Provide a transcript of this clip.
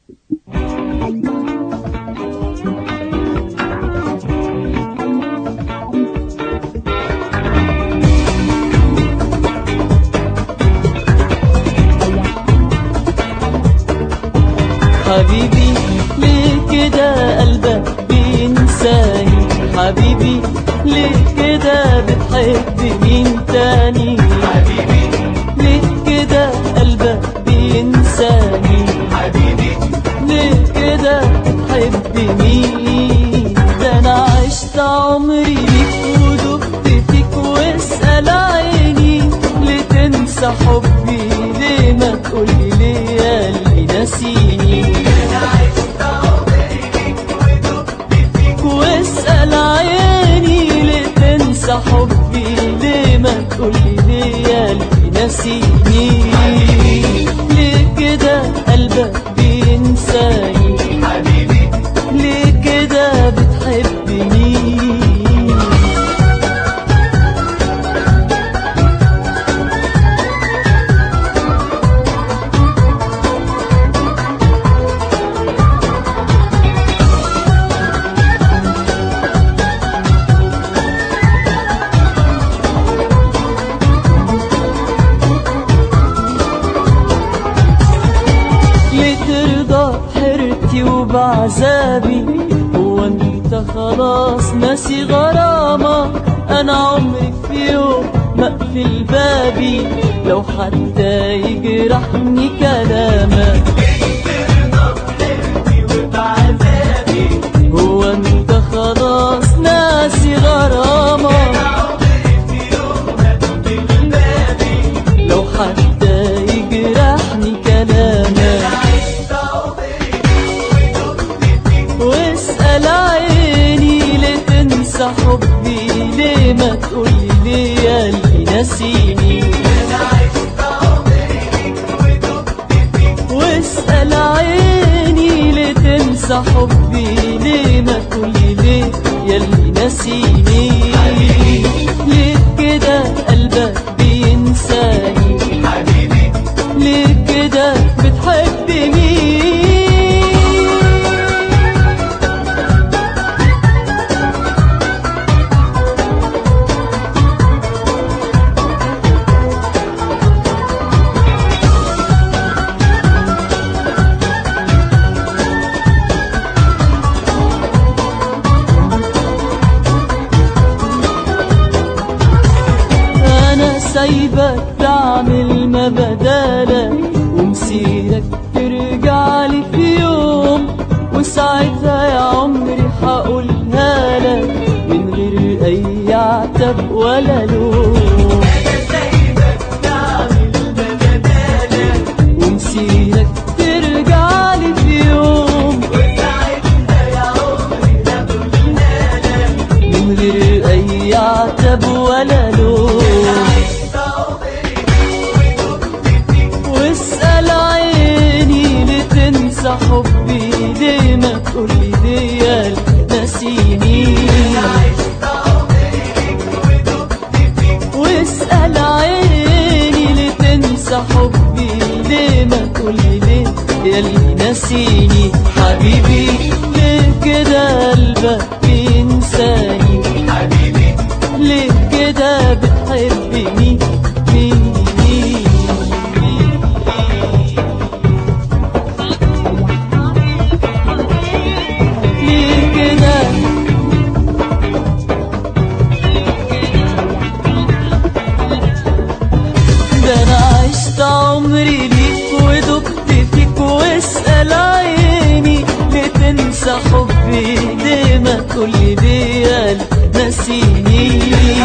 حبيبي ليه كده قلبك بينساني؟ حبيبي ليه كده بتحب مين تاني؟ حبيبي ليه كده قلبك بينساني؟ حبيبي ليه كده بتحب مين؟ ده انا عشت عمري ليك ودقت فيك، واسأل عيني ليه تنسى حبي؟ ليه ما تقولي ليه يا اللي ناسيني؟ واسأل عيني ليه تنسى حبي؟ ليه ما تقولي ليه يا اللي ناسيني؟ ليه كده قلبك بينساني؟ حبيبي ليه كده بتحبني؟ ترضى حيرتي وبعذابي؟ هو انت خلاص ناسي غرامك؟ انا عمري في يوم ما اقفل بابي لو حتى يجرحني كلامك. ترضى بحيرتي وبعذابي؟ هو انت خلاص ناسي غرامك؟ أنا عمري في يوم ما أقفل بابي لو حتى يجرحني كلامك. واسأل عيني ليه تنسى حبي؟ ليه ما تقولي ليه يا اللي ناسيني؟ واسأل عيني ليه تنسى حبي؟ ليه ما تقولي ليه يا اللي ناسيني؟ ليه كده قلبك بينساني؟ حبيبي ليه كده بتحبني؟ سايبك تعمل ما بدالك، ومسيرك ترجع لي في يوم، وساعتها يا عمري هقولها لك من غير اي عتب ولا لوم. أنا سايبك تعمل ما بدالك، ومسيرك ترجع لي في يوم، وساعتها يا عمري هقولها لك من غير اي عتب ولا لوم. واسأل عيني ليه تنسى حبي؟ ليه ما تقولي ليه يا اللي ناسيني؟ واسأل عيني ليه تنسى حبي؟ ليه ما تقولي ليه يا اللي ناسيني؟ حبيبي ليه كده قلبك بينساني؟ حبيبي ليه كده بتحبني؟ ليه كده؟ ده انا عشت عمري ليك ودقت فيك، واسأل عيني ليه تنسى حبي؟ ليه ما تقولي ليه يا اللي ناسيني؟